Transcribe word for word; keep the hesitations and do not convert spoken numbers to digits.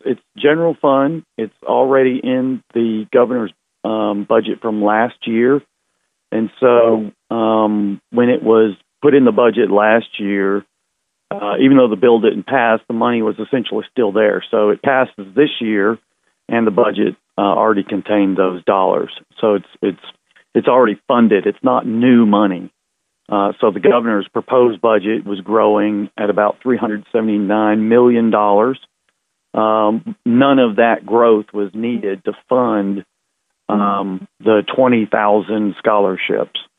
it's general fund. It's already in the governor's um, budget from last year. And so um, when it was put in the budget last year, uh, even though the bill didn't pass, the money was essentially still there. So it passes this year, and the budget uh, already contained those dollars. So it's it's it's already funded. It's not new money. Uh, so the governor's proposed budget was growing at about three hundred seventy-nine million dollars. Um, none of that growth was needed to fund um, the twenty thousand scholarships.